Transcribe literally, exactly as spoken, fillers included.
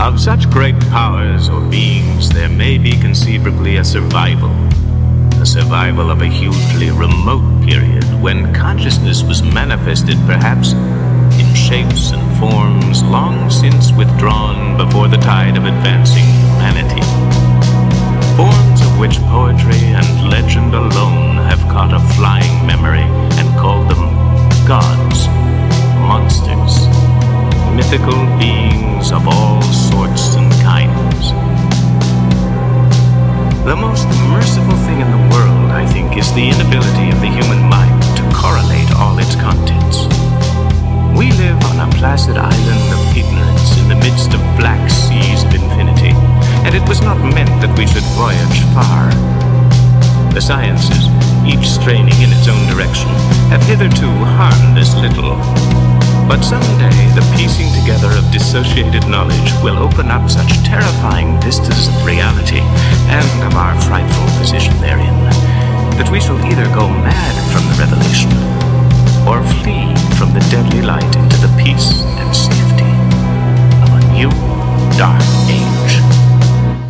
Of such great powers or beings, there may be conceivably a survival. A survival of a hugely remote period when consciousness was manifested perhaps in shapes and forms long since withdrawn before the tide of advancing humanity. Forms of which poetry and legend alone have caught a flying memory and called them gods, monsters, mythical beings of all sorts and kinds. The most merciful thing in the world, I think, is the inability of the human mind to correlate all its contents. We live on a placid island of ignorance in the midst of black seas of infinity, and it was not meant that we should voyage far. The sciences, each straining in its own direction, have hitherto harmed us little. But someday the piecing together of dissociated knowledge will open up such terrifying vistas of reality and of our frightful position therein, that we shall either go mad from the revelation or flee from the deadly light into the peace and safety of a new dark age.